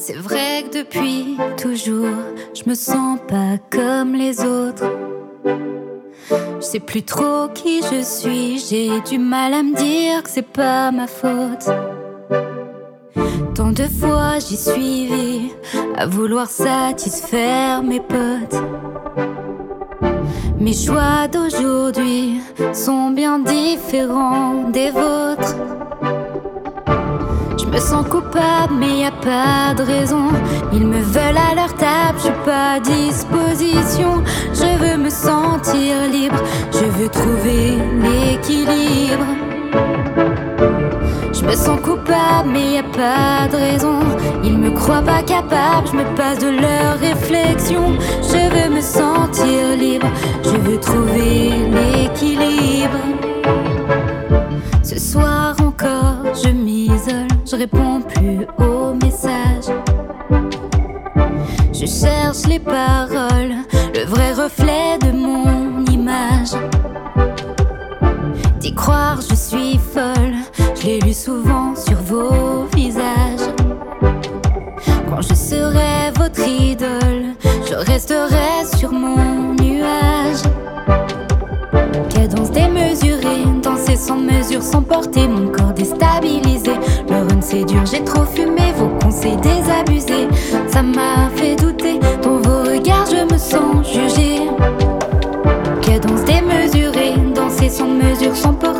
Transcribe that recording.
C'est vrai que depuis toujours, je me sens pas comme les autres. Je sais plus trop qui je suis, j'ai du mal à me dire que c'est pas ma faute. Tant de fois j'y suivi à vouloir satisfaire mes potes. Mes choix d'aujourd'hui sont bien différents des vôtres. Je me sens coupable mais y a pas de raison. Ils me veulent à leur table, je suis pas à disposition. Je veux me sentir libre, je veux trouver l'équilibre. Je me sens coupable mais y a pas de raison. Ils me croient pas capable, je me passe de leur réflexion. Je veux me sentir libre, je veux trouver l'équilibre. Ce soir encore je m'isole, je réponds plus aux messages. Je cherche les paroles, le vrai reflet de mon image. D'y croire je suis folle, je l'ai lu souvent sur vos visages. Quand je serai votre idole, je resterai sur mon nuage. Cadence démesurée, danser sans mesure, sans porter mon corps déstabilisé. Le run c'est dur, j'ai trop fumé, vos conseils désabusés. Ça m'a fait douter, dans vos regards je me sens jugée. Cadence démesurée, danser sans mesure, sans porter